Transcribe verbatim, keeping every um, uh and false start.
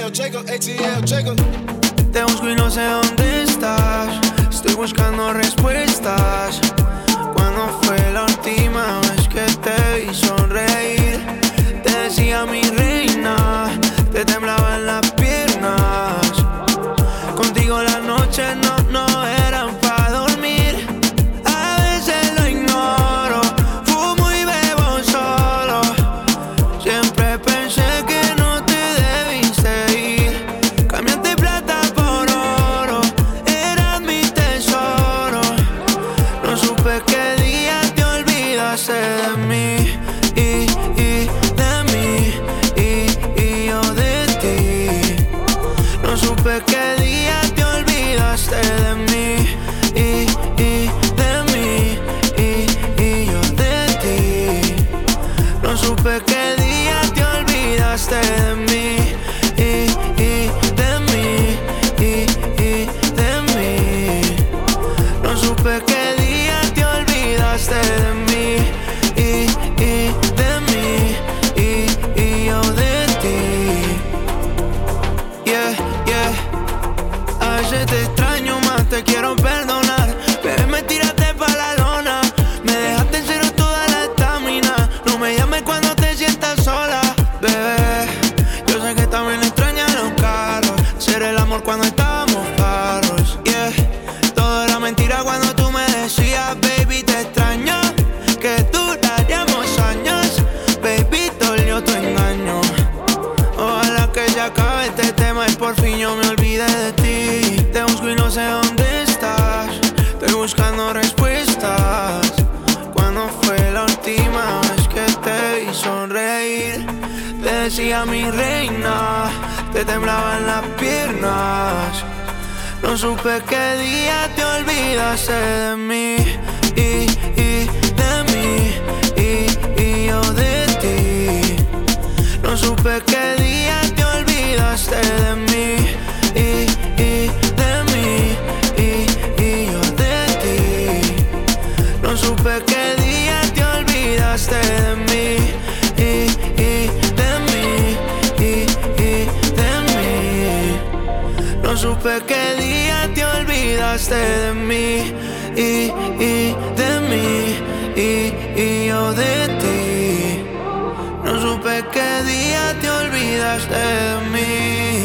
L, Jacob, A T L, Jacob. Te busco y no sé dónde estás. Estoy buscando respuestas. ¿Cuándo fue la última vez que te vi sonreír? Te decía mi reina, te temblaban las piernas. Contigo las noches no, no eran pa' dormir. A veces lo ignoro, fumo y bebo solo. Siempre pensé que no te debiste ir. Cambiaste plata por oro, eras mi tesoro. No supe qué día te olvidaste de mí. Y, y de mí, y, y yo de ti. No supe qué día te olvidaste de mí. Y, y de mí, y, y yo de ti. No supe qué día te olvidaste de mí. Y, y de mí, y, y de mí. No supe qué día te olvidaste de mí. Y, y de mí, y, y yo de ti. Yeah, yeah. A veces te extraño más, te quiero perdonar. Bebé, me tiraste pa' la lona. Me dejaste en cero toda la estamina. No me llames cuando te sientas sola, bebé. Yo sé que también extrañas los carros. Hacer el amor cuando estábamos parros, yeah. Todo era mentira cuando tú me decías, baby, te extraño. Que duraríamos años, baby, dolió tu engaño. Ojalá que ya acabe este tema y por fin yo me olvide de ti. Te busco y no sé dónde estás. Estoy buscando respuestas. ¿Cuándo fue la última vez que te vi sonreír? Te decía mi reina, te temblaban las piernas. No supe qué día te olvidaste de mí. Y, y de mí, y, y yo de ti. No supe qué día te olvidaste de mí. Y, y de mí, y, y yo de ti. No supe qué día te olvidaste de mí. Y, y de mí, y, y de mí. No supe qué día te olvidaste de mí. Y, y de mí, y, y yo de ti. No supe qué día te olvidaste de mí.